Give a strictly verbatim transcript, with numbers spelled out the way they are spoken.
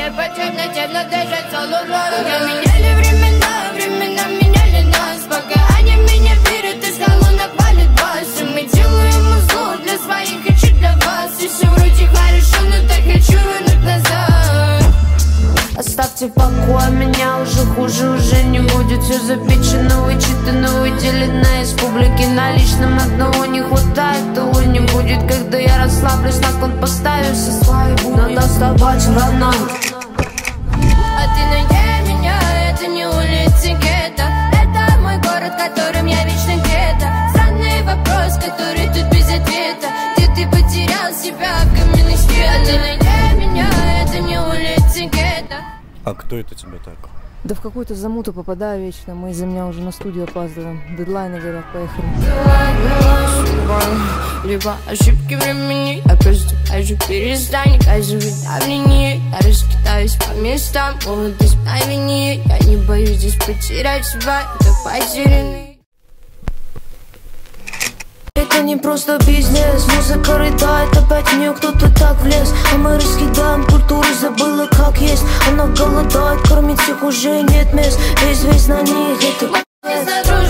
я по темноте вновь дышать соло ролл. Пока меняли времена, времена меняли нас. Пока они меня верят, из колонок валит бас. И мы делаем музло для своих, хочу для вас. И все вроде хорошо, но так хочу вернуть назад. Оставьте в покое, меня уже хуже уже не будет. Все запечено, вычитано, выделено из публики. Наличным одного не хватает, того не будет. Когда я расслаблюсь, на кон поставлю все свои будни. Надо вставать рано. А ты найди меня, это не улицы гетто. Это мой город, которым я вечно где-то. Странный вопрос, который тут без ответа. Где ты потерял себя в каменных стенах? А ты найди меня, это не улицы гетто. А кто это тебе так? Да в какую-то замуту попадаю вечно. Мы из-за меня уже на студию опаздываем. Дедлайны говорят, поехали. Либо ошибки времени, я просто хочу перестань. Оказывать давление, я раскидаюсь по местам. Молодость на вине, я не боюсь здесь потерять себя. Это потерянный. Это не просто бизнес, музыка рыдает, опять в нее кто-то так влез. А мы раскидаем культуру, забыла как есть. Она голодает, кормить их уже нет мест. Весь весь на них, это